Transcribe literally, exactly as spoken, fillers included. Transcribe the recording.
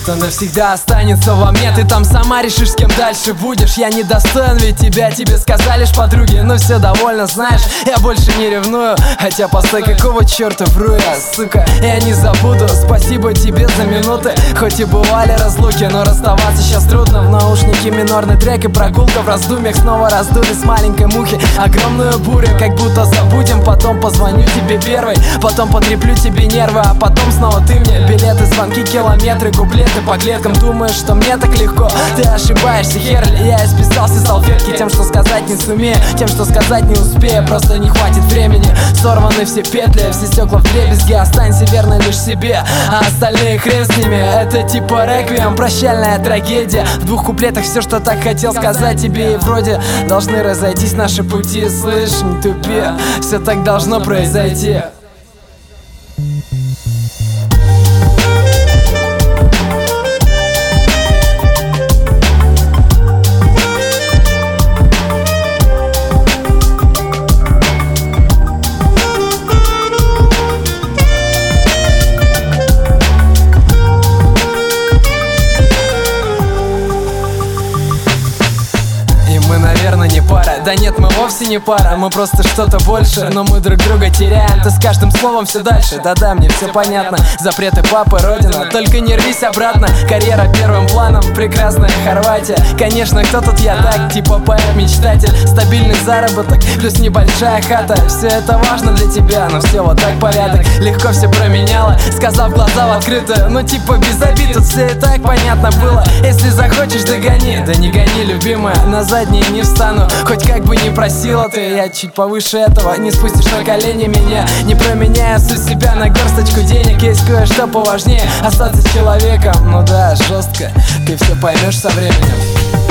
что навсегда останется во мне. Ты там сама решишь, с кем дальше будешь. Я недостоин ведь тебя, тебе сказали ж подруги. Но все довольно, знаешь, я больше не ревную. Хотя постой, какого черта вру я, сука, я не забуду. Спасибо тебе за минуты, хоть и бывали разлуки, но расставаться сейчас трудно. В наушнике минорный трек и прогулка в раздумьях. Снова раздули с маленькой мухи огромную бурю, как будто забудем. Потом позвоню тебе первой, потом потреплю тебе нервы, а потом снова ты мне. Билеты, звонки, километры, куплеты по клеткам. Думаешь, что мне так легко? Ты ошибаешься, херли. Я исписал все салфетки тем, что сказать не сумею, тем, что сказать не успею. Просто не хватит времени. Сорваны все петли, все стекла вдребезги. Останься верной лишь себе, а остальные хрен с ними. Это типа реквием, прощальная трагедия. В двух куплетах все, что так хотел сказать тебе. И вроде должны разойтись наши пути. Слышь, не тупи, все так должно произойти. Мы, наверное, не пара. Да нет, мы вовсе не пара, мы просто что-то больше. Но мы друг друга теряем, ты с каждым словом все дальше. Да-да, мне все понятно, запреты папы, родина. Только не рвись обратно, карьера первым планом. Прекрасная Хорватия, конечно, кто тут я так? Типа поэт-мечтатель, стабильный заработок, плюс небольшая хата. Все это важно для тебя, но все вот так порядок. Легко все променяла, сказав глаза в открытую. Ну типа без обид, тут все и так понятно было. Если захочешь, догони, да не гони, любимая, на задние не встану. Хоть как бы не просила ты, я чуть повыше этого. Не спустишь на колени меня, не променяя суть себя на горсточку денег. Есть кое-что поважнее, остаться человеком. Ну да, жестко, ты все поймешь со временем.